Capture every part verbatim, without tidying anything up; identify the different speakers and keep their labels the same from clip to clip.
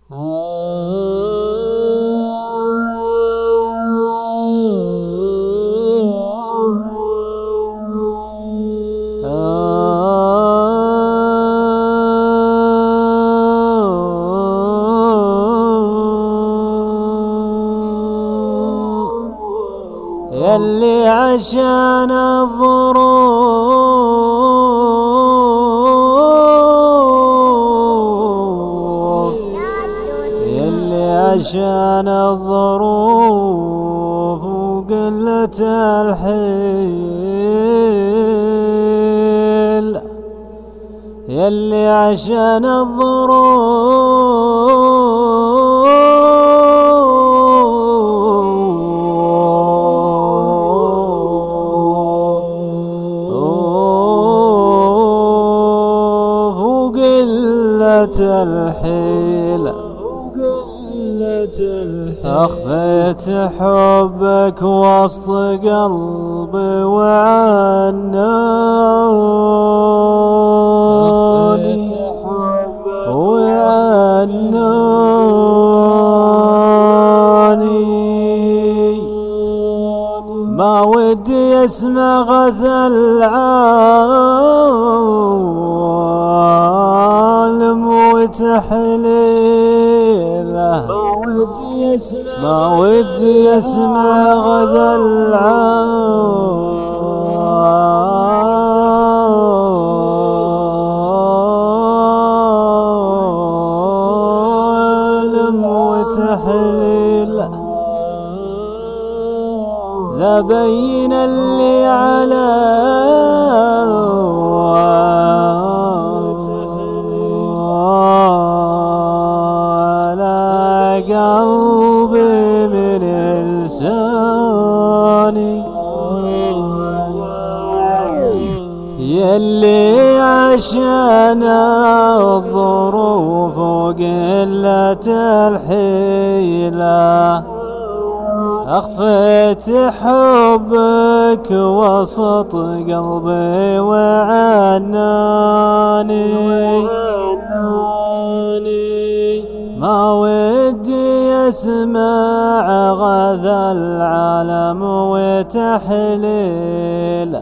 Speaker 1: يلي عشان الظروف يلي عشان الظروف وقلة الحيل يلي عشان الظروف الحيل أخفيت حبك وسط قلبي وعناني وعناني ما ودي اسمع غثى العالم وتحليله ما ودي اسمع غثى العالم وتحليله لبين اللي على قلبي من لساني يلي عشان الظروف وقلة الحيلة أخفيت حبك وسط قلبي وعناني ما ودي اسمع غثى العالم وتحليله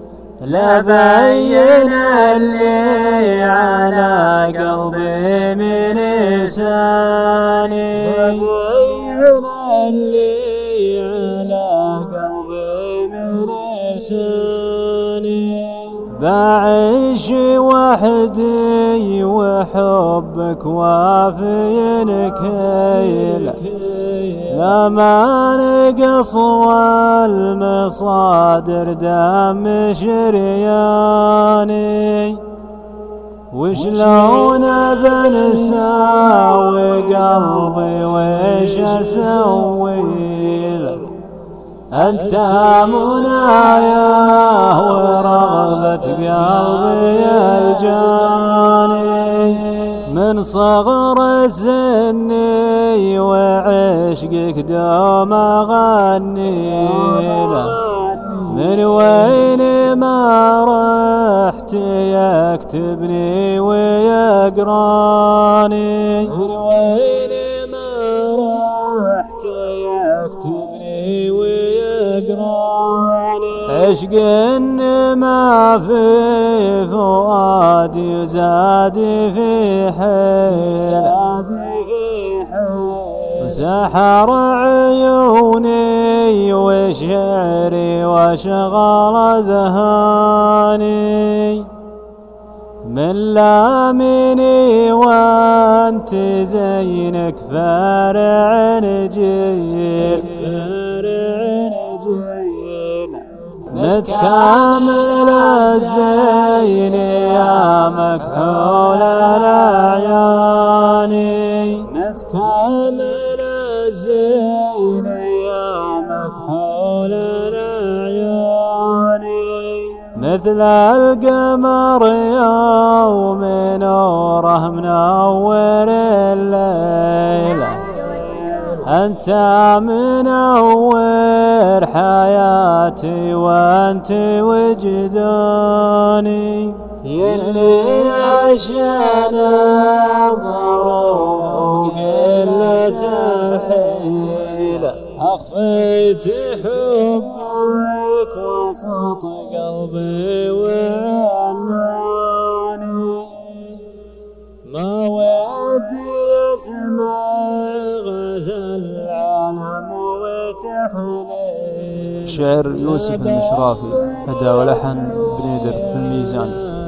Speaker 1: لبين اللي على قلبي من لساني لبين اللي على قلبي من لساني بعيش وحدي وحبك وافي كيله لما نقص والمصادر دم شرياني وشلون بنساوي قلبي ويش اسوي له انت منايا ورغبة قلبي الجاني من صغر سني وعشقك دوم اغني له من وين ما رحت يكتبني ويقراني من وين ما رحت يكتبني ويقراني عشق ما في فؤادي وزادي في حيل وسحر عيوني وشعري وشغل ذهاني من لامني وانت زينك فارع نجيل نتكامل الزين يا مكحول الأعياني نتكامل الزين يا مكحول الأعياني مثل القمر يوم نوره منور الليلة أنت منور حياتي وأنت وجداني يلي عشان الظروف وسط قلبي وعناني ما ودي اسمع غث العالم وتحليل.
Speaker 2: شعر يوسف المشرافي، أداء ولحن بنيدر في الميزان.